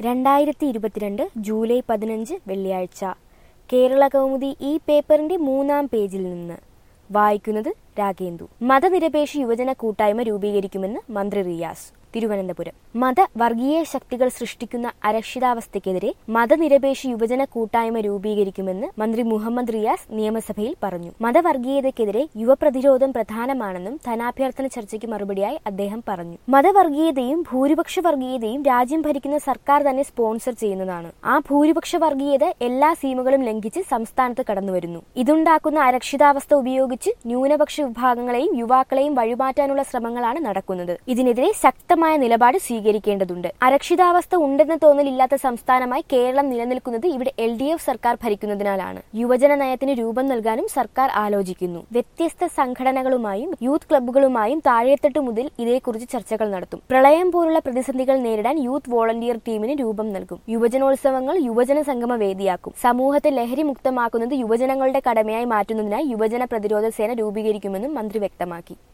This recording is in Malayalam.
2022 ജൂലൈ 15 വെള്ളിയാഴ്ച കേരള കൗമുദി ഈ പേപ്പറിന്റെ 3-ാം പേജിൽ നിന്ന് വായിക്കുന്നത് രാഗേന്ദു. മതനിരപേക്ഷ യുവജന കൂട്ടായ്മ രൂപീകരിക്കുമെന്ന് മന്ത്രി റിയാസ്. തിരുവനന്തപുരം. മതവർഗീയ ശക്തികൾ സൃഷ്ടിക്കുന്ന അരക്ഷിതാവസ്ഥയ്ക്കെതിരെ മതനിരപേക്ഷ യുവജന കൂട്ടായ്മ രൂപീകരിക്കുമെന്ന് മന്ത്രി മുഹമ്മദ് റിയാസ് നിയമസഭയിൽ പറഞ്ഞു. മതവർഗീയതയ്ക്കെതിരെ യുവപ്രതിരോധം പ്രധാനമാണെന്നും ധനാഭ്യർത്ഥന ചർച്ചയ്ക്ക് മറുപടിയായി അദ്ദേഹം പറഞ്ഞു. മതവർഗീയതയും ഭൂരിപക്ഷ വർഗീയതയും രാജ്യം ഭരിക്കുന്ന സർക്കാർ തന്നെ സ്പോൺസർ ചെയ്യുന്നതാണ്. ആ ഭൂരിപക്ഷ വർഗീയത എല്ലാ സീമകളും ലംഘിച്ച് സംസ്ഥാനത്ത് കടന്നുവരുന്നു. ഇതുണ്ടാക്കുന്ന അരക്ഷിതാവസ്ഥ ഉപയോഗിച്ച് ന്യൂനപക്ഷ വിഭാഗങ്ങളെയും യുവാക്കളെയും വഴിമാറ്റാനുള്ള ശ്രമങ്ങളാണ് നടക്കുന്നത്. ഇതിനെതിരെ ശക്തമായ നിലപാട് സ്വീകരിക്കേണ്ടതുണ്ട്. അരക്ഷിതാവസ്ഥ ഉണ്ടെന്ന തോന്നലില്ലാത്ത സംസ്ഥാനമായി കേരളം നിലനിൽക്കുന്നത് ഇവിടെ LDF സർക്കാർ ഭരിക്കുന്നതിനാലാണ്. യുവജന നയത്തിന് രൂപം നൽകാനും സർക്കാർ ആലോചിക്കുന്നു. വ്യത്യസ്ത സംഘടനകളുമായും യൂത്ത് ക്ലബ്ബുകളുമായും താഴെത്തട്ട് മുതൽ ഇതേക്കുറിച്ച് ചർച്ചകൾ നടത്തും. പ്രളയം പോലുള്ള പ്രതിസന്ധികൾ നേരിടാൻ യൂത്ത് വോളണ്ടിയർ ടീമിന് രൂപം നൽകും. യുവജനോത്സവങ്ങൾ യുവജന സംഗമ വേദിയാക്കും. സമൂഹത്തെ ലഹരി മുക്തമാക്കുന്നത് യുവജനങ്ങളുടെ കടമയായി മാറ്റുന്നതിനായി യുവജന പ്രതിരോധ സേന രൂപീകരിക്കുമെന്നും മന്ത്രി വ്യക്തമാക്കി.